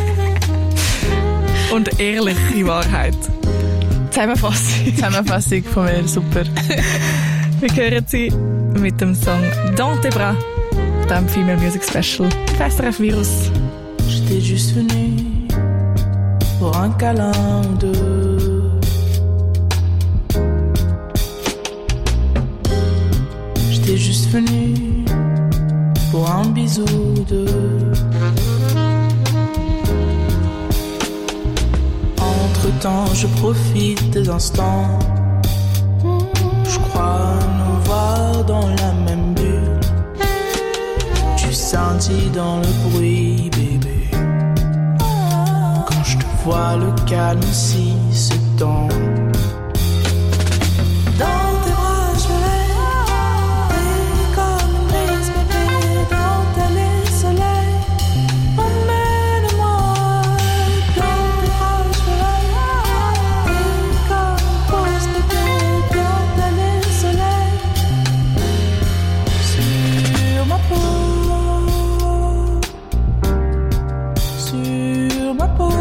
Und ehrliche Wahrheit. Zusammenfassung. Zusammenfassung von mir, super. Wir hören sie mit dem Song Dans tes bras, dem Female Music Special bei S R F Virus. J'étais juste venu pour un câlin ou deux. J'étais juste venu pour un bisou ou deux. Entre-temps, je profite des instants. Je crois nous voir dans la même bulle. Tu scintille dans le bruit vois le calme si s'étend. Dans tes bras je lève, et comme une brise bébé, dans ta les soleil, emmène-moi. Dans tes bras je lève, et comme une pause bébé, dans ta les soleil, sur ma peau, sur ma peau.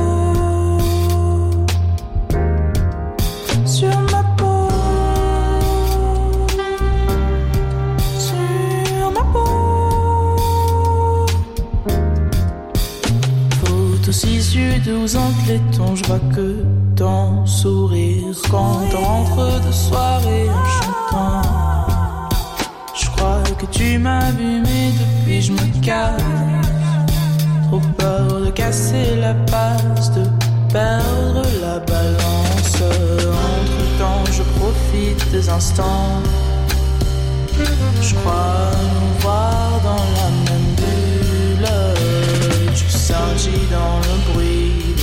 Sous entre les tons, je vois que ton sourire quand on rentre de soirée en chantant. Je crois que tu m'as vu, mais depuis je me calme. Trop peur de casser la passe, de perdre la balance. Entre temps, je profite des instants. Je crois nous voir dans la même bulle. Tu surgis dans le bruit.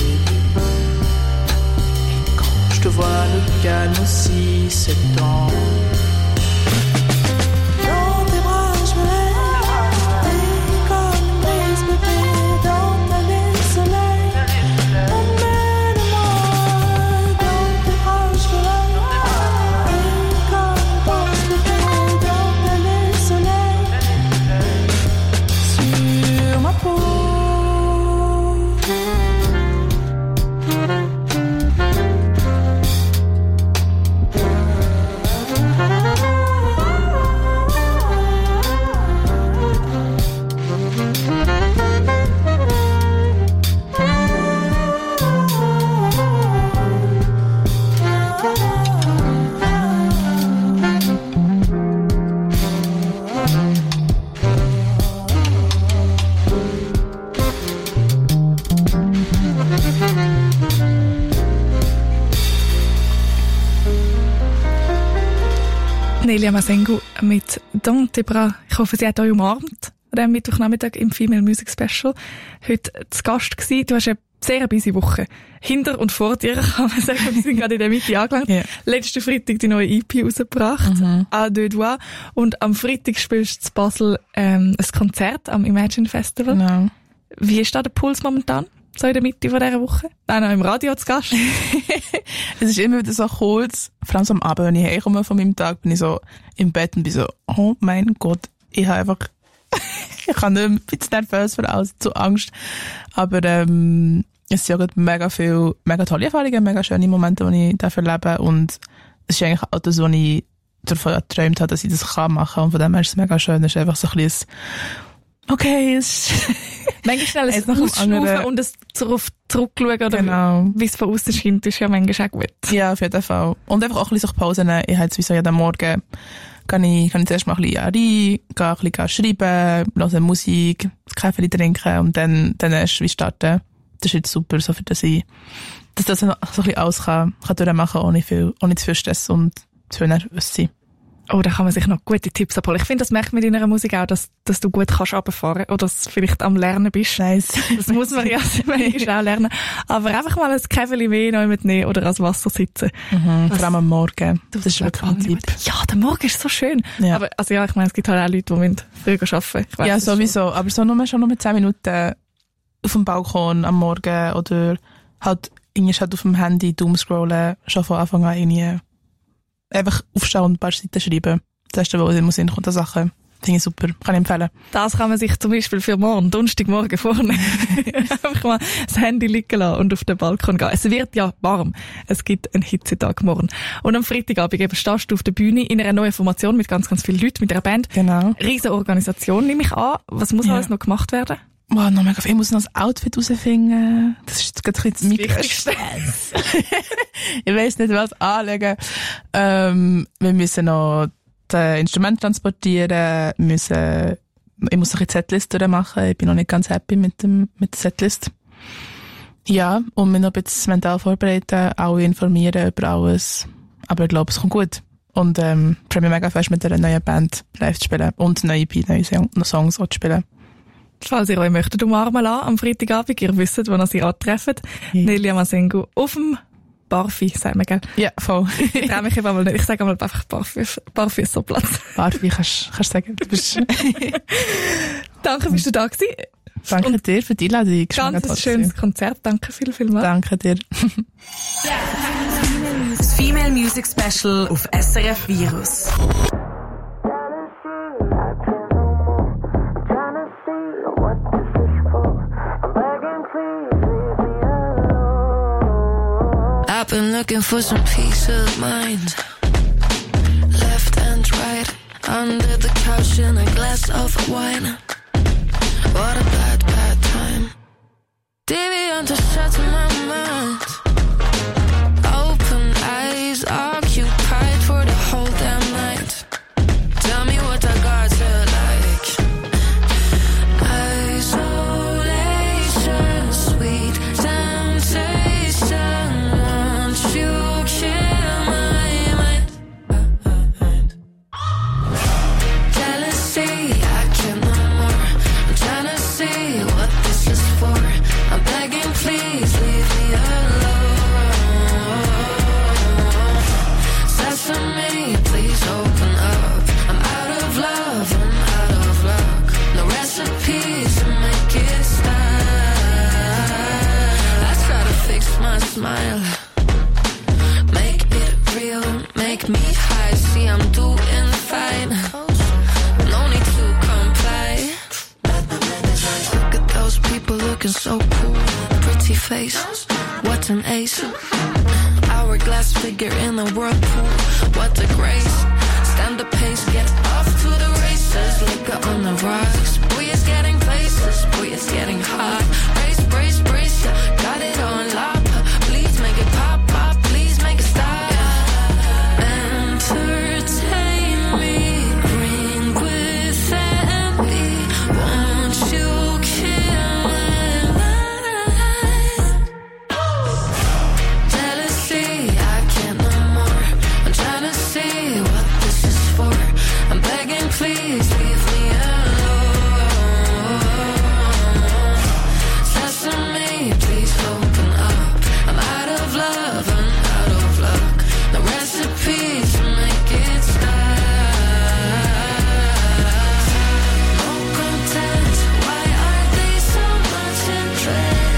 Je te vois le calme aussi s'étend. Dans tes bras je me lève, et comme une brise bébé, dans ta les soleil, emmène-moi. Dans tes bras je me lève, et comme une brise bébé, dans ta les soleil, sur ma peau. Nelia Mazengo mit «Dans tes bras». Ich hoffe, sie hat euch umarmt an diesem Mittwochnachmittag im Female Music Special. Heute zu Gast gewesen. Du hast eine sehr busy Woche. Hinter und vor dir, kann man sagen. Wir sind gerade in der Mitte angelangt. Yeah. Letzten Freitag die neue E P rausgebracht. Mhm. «À deux doigts». Und am Freitag spielst du in Basel ähm, ein Konzert am Imagine Festival. Genau. Wie ist da der Puls momentan? So in der Mitte von dieser Woche? Nein, noch im Radio zu Gast. Es ist immer wieder so kurz, vor allem so am Abend, wenn ich herkomme von meinem Tag, bin ich so im Bett und bin so, oh mein Gott, ich habe einfach, ich kann nicht mehr, ein bisschen nervös vor allem, zu Angst. Aber ähm, es sind ja gerade mega viele, mega tolle Erfahrungen, mega schöne Momente, die ich dafür lebe. Und es ist eigentlich auch das, was ich davon geträumt habe, dass ich das kann machen. Und von dem her ist es mega schön. Es ist einfach so ein bisschen okay, es ist manchmal schnell ein Ausschnaufen und es darauf zurückschauen, oder genau. Wie es von außen scheint, ist ja manchmal auch gut. Ja, auf jeden Fall. Und einfach auch ein bisschen Pause nehmen. Ich habe jetzt wie so jeden Morgen, kann ich, kann ich zuerst mal ein bisschen rein, gehe ein bisschen schreiben, hören Musik, einen Kaffee trinken und dann, dann erst wie starten. Das ist jetzt super, so für das ich, dass das so ein bisschen alles kann, kann durchmachen, ohne viel, ohne zu viel Stress und zu viel nervös sein. Oh, da kann man sich noch gute Tipps abholen. Ich finde, das merkt man in deiner Musik auch, dass, dass du gut kannst runterfahren oder dass du vielleicht am Lernen bist. Nice. Das muss man ja manchmal auch lernen. Aber einfach mal ein Käferli mehr noch mitnehmen oder ans Wasser sitzen. Mhm, vor allem am Morgen. Das, das ist wirklich ein Tipp. Ja, der Morgen ist so schön. Ja. Aber, also ja, ich meine, es gibt halt auch Leute, die früher arbeiten. Ich weiss, ja, sowieso. Aber so nur, schon nur mit zehn Minuten auf dem Balkon am Morgen oder halt, irgendwie halt auf dem Handy Doom scrollen, schon von Anfang an irgendwie einfach aufstehen und ein paar Seiten schreiben. Das ist das, was immer Sinn kommt an Sachen. Finde ich super. Kann ich empfehlen. Das kann man sich zum Beispiel für morgen, Donnerstagmorgen vornehmen. Einfach mal das Handy liegen lassen und auf den Balkon gehen. Es wird ja warm. Es gibt einen Hitzetag morgen. Und am Freitagabend eben stehst du auf der Bühne in einer neuen Formation mit ganz, ganz vielen Leuten, mit einer Band. Genau. Riesen Organisation, nehme ich an. Was muss ja. alles noch gemacht werden? Wow, noch mega viel. Ich muss noch das Outfit rausfinden. Das ist gerade ein bisschen das Wichtigste. Ich weiss nicht, was anlegen. Ähm, wir müssen noch das Instrument transportieren, müssen, ich muss noch eine Setlist machen. Ich bin noch nicht ganz happy mit dem, mit der Setlist. Ja, und mich noch ein bisschen mental vorbereiten, alle informieren über alles. Aber ich glaube, es kommt gut. Und, ähm, ich freue mich mega fest, mit einer neuen Band live zu spielen und neue E P, neue Songs auch zu spielen. falls ihr euch möchtet umarmen lassen am Freitagabend, ihr wisst, wo ihr sie antrefft. Ja. Nelia Masengo auf dem Barfi, sagen wir, gell? Ja, voll. Ich traue mich eben mal nicht. Ich sage mal einfach Barfüß, Barfüßerplatz. Barfi, kannst du sagen. Du bist Danke, bist du da gewesen. Danke Und dir für die Einladung. Ganz ein schönes Konzert. Danke viel, viel mal. Danke dir. Das Female Music Special auf S R F Virus. I've been looking for some peace of mind. Left and right, under the couch in a glass of wine. What a bad, bad time. T V on to shut my mind. Open eyes, occupied for the whole damn night. Tell me what I got to like. Isolation, sweet temptation. Won't you kill my mind? Jealousy, I can't no more. I'm trying to see what this is for. I'm begging, please leave me alone. Sesame, please open up. I'm out of love, I'm out of luck. No recipes to make it stop. I try to fix my smile, make it real, make me high. See, I'm doing fine. No need to comply. Look at those people looking so cool. Pretty face, what an ace. Hourglass figure in a whirlpool. What a grace. Stand the pace, get off to the races. Liquor on the rocks. Boy, it's getting places. Boy, it's getting hot. Brace, brace, brace. Yeah, got it on lock. Please make it pop, pop. Please make it stop. Entertain me. Bring with me. Won't you kill my mind? Jealousy, I can't no more. I'm trying to see what this is for. I'm begging, please leave me alone. Sesame, please open up. I'm out of love, I'm out of luck. No recipes to make it stop. No content, why are they so much in dread?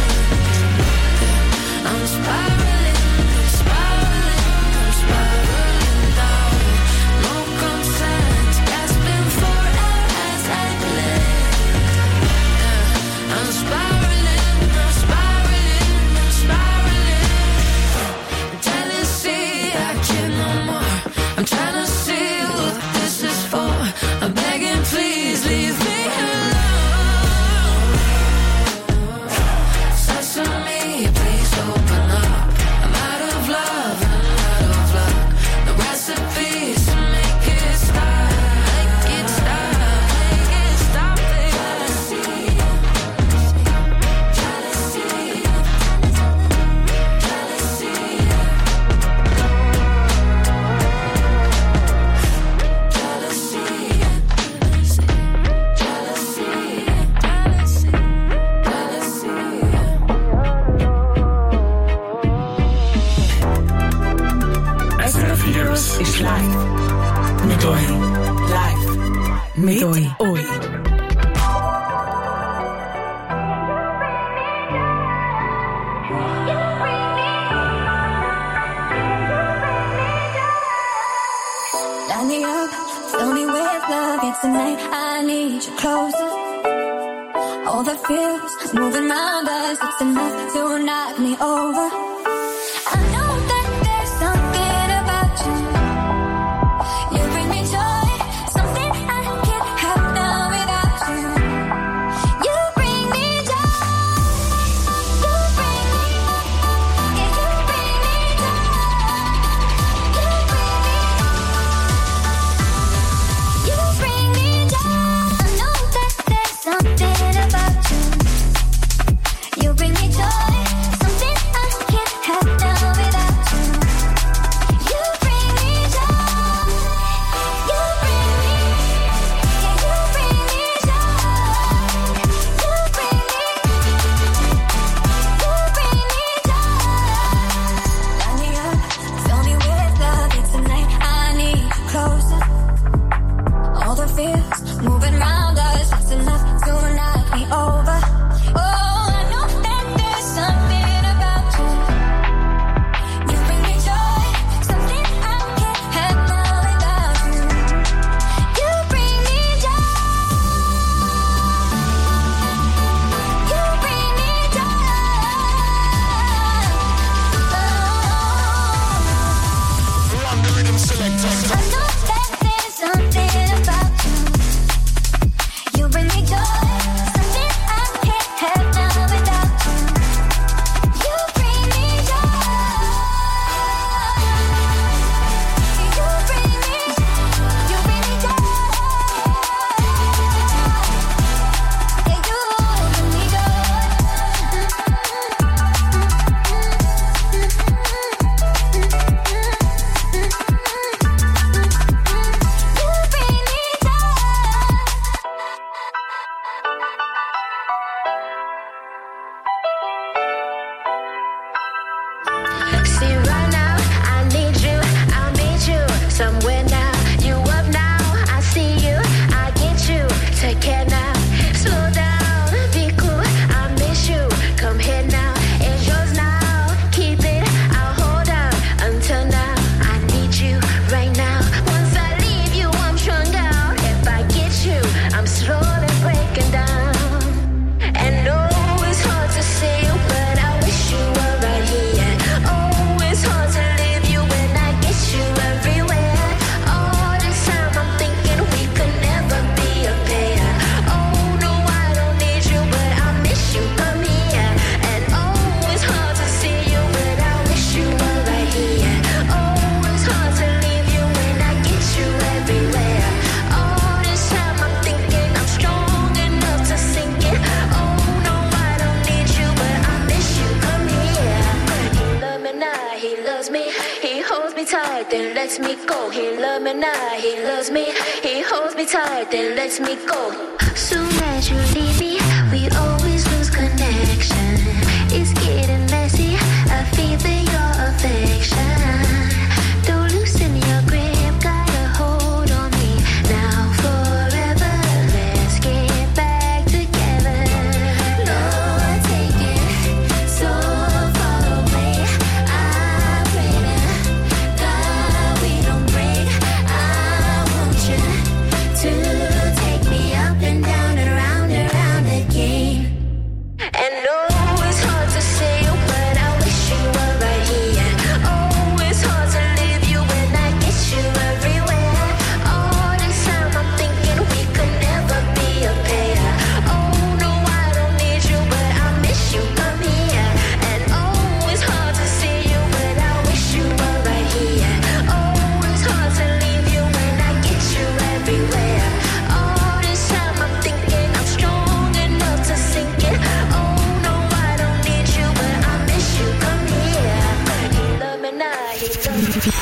I'm spiraling, I'm spiraling, I'm spiraling down. No consent, gasping for air as I play. Yeah, I'm spiraling, I'm spiraling, I'm spiraling. Jealousy, I can't no more. I'm trying to see what this is for. I'm begging, please leave me alone. Sesame, please open up. I'm out of love, I'm out of luck. The recipes to make it stop. Make it stop, make it stop, jealousy. Jealousy. Jealousy. Jealousy. Jealousy. Jealousy. Jealousy. S R F Virus ist live. Mit euch. Live. Mit euch. euch. Light me up, fill me with love, it's tonight, I need you closer. All the feels moving round us, it's enough to knock me over. I know that there's something about you. You bring me joy, something I can't have now without you. You bring me joy. You bring me, yeah, you bring me joy. You bring me, you bring me joy. I know that there's something about you. You bring me joy, something I can't then lets me go. He loves me now, he loves me. He holds me tight, then lets me go. Soon as you leave me, we always lose connection. It's getting messy, I feel your affection. Don't loosen your grip, got a hold on me. Now forever, let's get back together. Lord, take it so far away. I pray to God we don't break. I want you to take me up and down and around and around again. And no, it's hard to say, but I wish you were right here. Oh, it's hard to leave you when I get you everywhere. All this time I'm thinking we could never be a pair. Oh, no, I don't need you, but I miss you, come here. And oh, it's hard to see you, but I wish you were right here. Oh, it's hard to leave you when I get you everywhere. All this time I'm thinking I'm strong enough to sink it. Oh, no, I don't need you, but I miss you, come here. He love me now, he love me.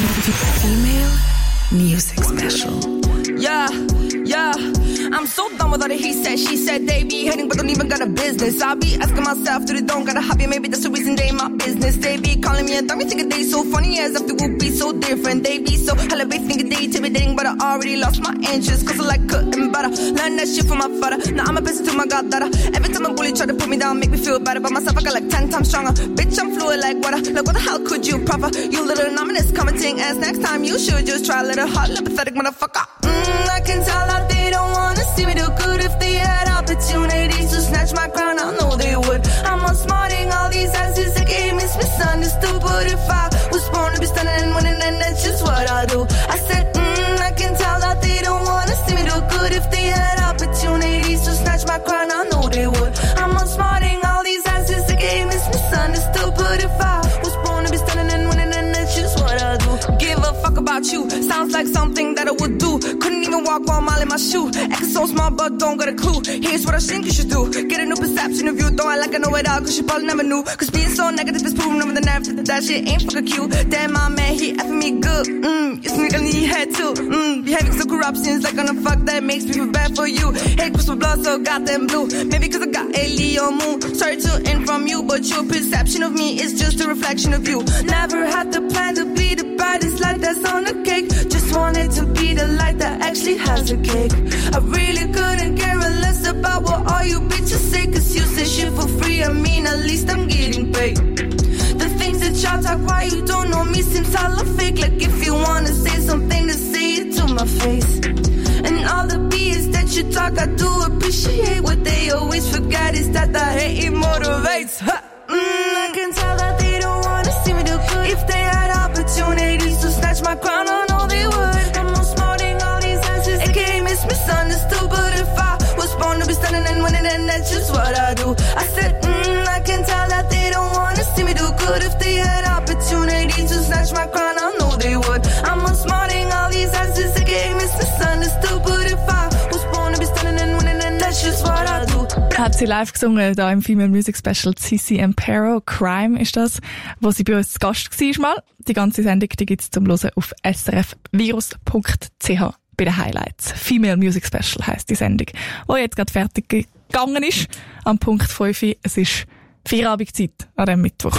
Female Music Special. Yeah, yeah. I'm so done with all the he said, she said. They be hating but don't even got a business. I be asking myself, do they don't got a hobby? Maybe that's the reason they in my business. They be calling me a dummy, thinking they so funny as if they would be so different. They be so hella big, thinking they intimidating, but I already lost my interest. Cause I like cutting butter, learn that shit from my father. Now I'm a bitch to my goddaughter. Every time a bully try to put me down, make me feel better about myself, I got like ten times stronger. Bitch, I'm fluid like water. Like what the hell could you proffer? You little anonymous commenting ass. Next time you should just try a little hot, little pathetic motherfucker. Mm, I can tell that they don't wanna see me do good. If they had opportunities to snatch my crown, I know they would. I'm outsmarting all these asses, the game is misunderstood. But if I was born to be stunning and winning, then that's just what I do. I said, mm, I can tell that they don't wanna see me do good. If they had opportunities to snatch my crown, I know they would. I'm outsmarting all these asses, the game is misunderstood. But if I was born to be stunning and winning, then that's just what I do. Give a fuck about you, sounds like something that I would do. Couldn't even walk one mile in my shoe. Acting so small but don't got a clue. Here's what I think you should do. Get a new perception of you. Don't act like I know it all, cause you probably never knew. Cause being so negative is proving over the narrative that that shit ain't fucking cute. Damn, my man, he effing me good. Mmm, you sneak on your head too. Mmm, behaving so corruption, like on the fuck that makes me feel bad for you. Hate crystal blood so goddamn blue. Maybe cause I got a Leo moon. Sorry to in from you, but your perception of me is just a reflection of you. Never had the plan to be the baddest light that's on the cake. Just wanted to be the light that actually has a cake. I really couldn't care less about what all you bitches say. Cause you say shit for free, I mean at least I'm getting paid. The things that y'all talk, why you don't know me seems all a fake. Like if you wanna say something, to say it to my face. And all the B S that you talk, I do appreciate. What they always forget is that the hate it motivates. Ha! Mm, I can tell that they don't wanna see me do good. If they had opportunities to snatch my crown, I know they would. I'm outsmarting all these answers, A K A Miss Misunderstood. But if I was born to be stunning and winning, then that's just what I do. I said, mm, I can tell that they don't wanna see me do good. If they had opportunities to snatch my crown, I know they would. I'm outsmarting all these answers, A K A Miss Misunderstood. But if I was born to be stunning and winning, then that's just what I do. Hat sie live gesungen, da im Female Music Special. Cici Ampero, Crime ist das, wo sie bei uns zu Gast war mal. Die ganze Sendung, die gibt's zum Hören auf s r f virus punkt c h bei den Highlights. Female Music Special heisst die Sendung, die jetzt gerade fertig gegangen ist. Am Punkt fünf. Es ist Feierabendzeit an diesem Mittwoch.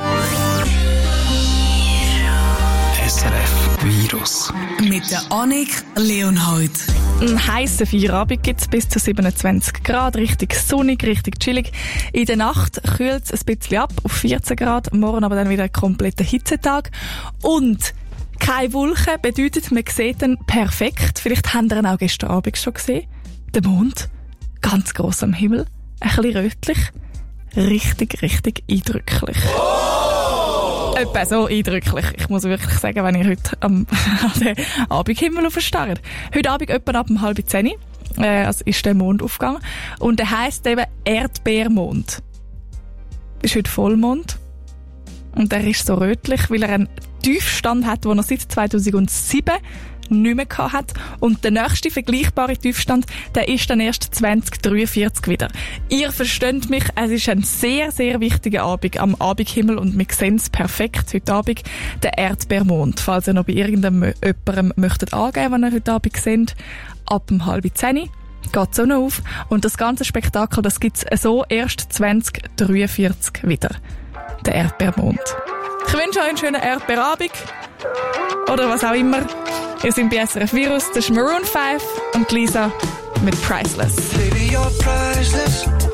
S R F Virus. Mit der Annik Leonhold. Ein heisser Feierabend gibt's bis zu siebenundzwanzig Grad, richtig sonnig, richtig chillig. In der Nacht kühlt es ein bisschen ab auf vierzehn Grad, morgen aber dann wieder ein kompletter Hitzetag. Und keine Wolken bedeutet, man sieht ihn perfekt. Vielleicht habt ihr ihn auch gestern Abend schon gesehen. Der Mond, ganz gross am Himmel, ein bisschen rötlich, richtig, richtig eindrücklich. Etwa so eindrücklich. Ich muss wirklich sagen, wenn ich heute am den Abendhimmel aufstarre. Heute Abend etwa ab um halb zehn äh, also ist der Mond aufgegangen. Und der heisst eben Erdbeermond. Ist heute Vollmond. Und er ist so rötlich, weil er einen Tiefstand hat, den er seit zweitausendsieben nicht mehr gehabt hat. Und der nächste vergleichbare Tiefstand, der ist dann erst zwanzig dreiundvierzig wieder. Ihr versteht mich, es ist ein sehr, sehr wichtiger Abend am Abendhimmel und wir sehen es perfekt heute Abend, der Erdbeermond. Falls ihr noch bei irgendjemandem jemandem möchtet angeben, wenn ihr heute Abend seht, ab um halb zehn geht die Sonne auf. Und das ganze Spektakel, das gibt es so erst zwanzig dreiundvierzig wieder. Der Erdbeermond. Ich wünsche euch einen schönen Erdbeerabend. Oder was auch immer. Ihr seid bei S R F Virus, das ist Maroon five und Lisa mit Priceless. Baby, you're priceless.